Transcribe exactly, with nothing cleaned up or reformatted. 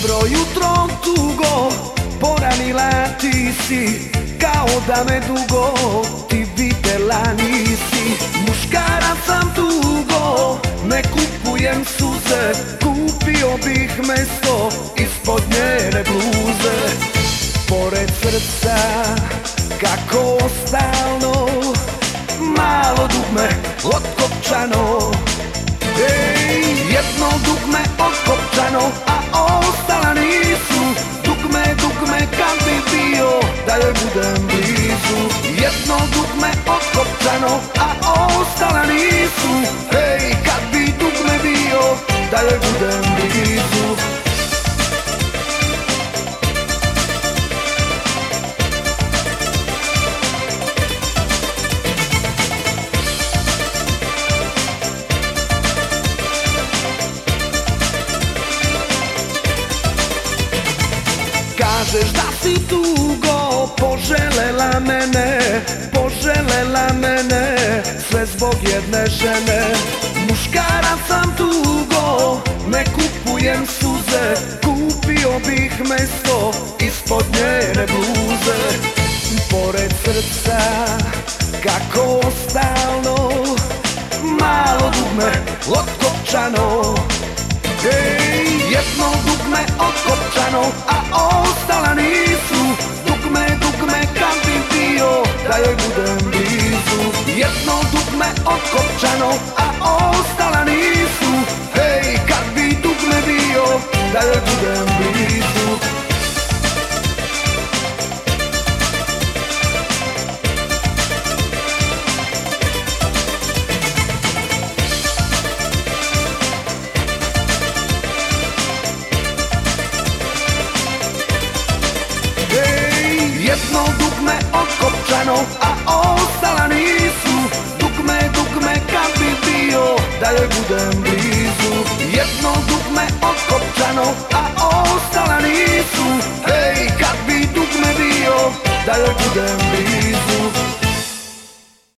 Dobro jutro tugo, poranila ti si, kao da me dugo ti videla nisi. Muškarac sam tugo, ne kupujem suze, kupio bih mesto ispod njene bluze. Pored srca, kako stalno, malo dugme otkopčano. Ej, jedno dugme otkopčano, a ostala nisu. Dugme, dugme, kad bi bio, da joj budem blizu. Jedno dugme otkopčano, a ostala nisu. Ej, kad bi dugme bio, da joj budem blizu. Kažeš da si tugo poželela mene, poželela mene, sve zbog jedne žene. Muškarac sam tugo, ne kupujem suze, kupio bih mesto ispod njene bluze. Pored srca, kako stalno, malo dugme otkopčano. Ej, jedno dugme otkopčano, a ostala nisu. Dugme, dugme, kad bi bio, da joj budem blizu. Jedno dugme otkopčano, a ostala nisu. Ej, kad bi dugme bio, da joj budem blizu. Jedno dugme otkopčano, a ostala nisu. Dugme, dugme, kad bi bio, da joj budem blizu. Jedno dugme otkopčano, a ostala nisu. Ej, kad bi dugme bio, da joj budem blizu.